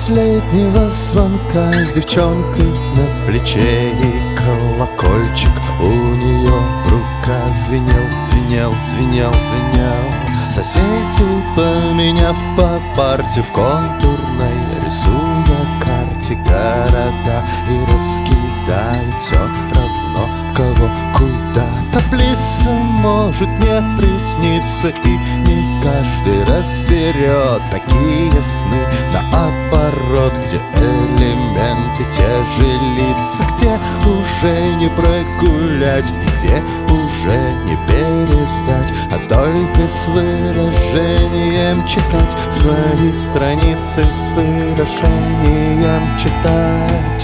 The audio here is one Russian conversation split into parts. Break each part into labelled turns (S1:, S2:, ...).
S1: последнего звонка с девчонкой на плече, и колокольчик у нее в руках звенел, звенел, звенел, звенел. Соседей поменяв по парте в контурной, рисуя карте города, и раскидают все равно кого куда. Таблица может не присниться, и не каждый разберет такие сны. Наоборот, где элементы те же лица, где уже не прогулять, где уже не пересдать, а только с выражением читать свои страницы, с выражением читать.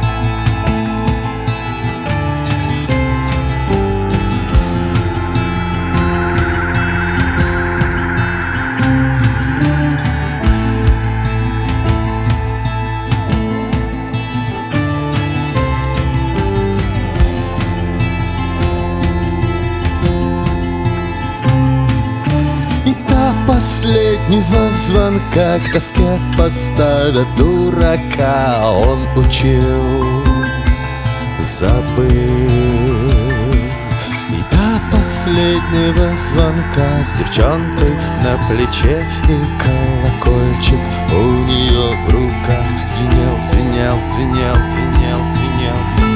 S1: Последнего звонка к доске поставят дурака, он учил, забыл. И до последнего звонка с девчонкой на плече, и колокольчик у нее в руках звенел, звенел, звенел, звенел, звенел, звенел.